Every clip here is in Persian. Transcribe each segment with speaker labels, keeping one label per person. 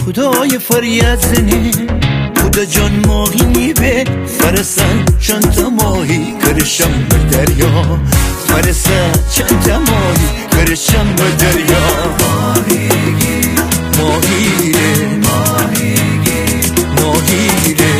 Speaker 1: خدای فریاد زنه خدا جان ماهی میبه فرسن چند تا ماهی کرشم به دریا فرسن چند تا ماهی کرشم به دریا ماهیگیره ماهیگیره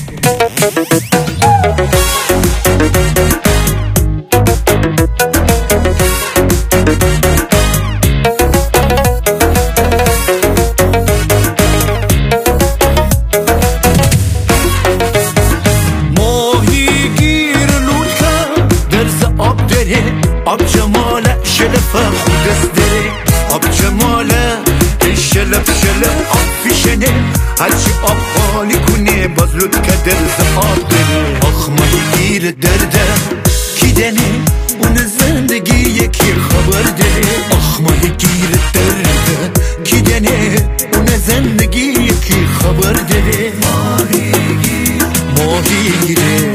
Speaker 1: آب جماله شلفه خودست داره آب جماله شلف آب فیشنه هرچی آب خالی کنه باز لود که درز آب داره آخ ماهیگیر درده کی دنه اون زندگی یکی خبر داره آخ ماهیگیر درده کی دنه اون زندگی یکی خبر داره ماهیگیر ماهیگیره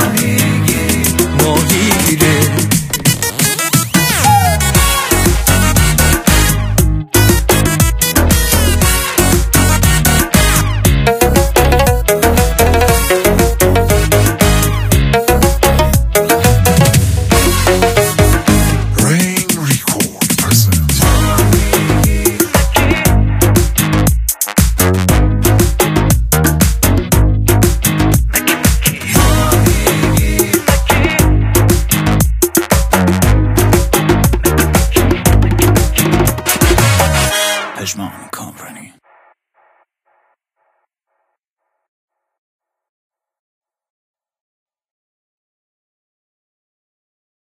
Speaker 1: ماهیگیره Pejman Company.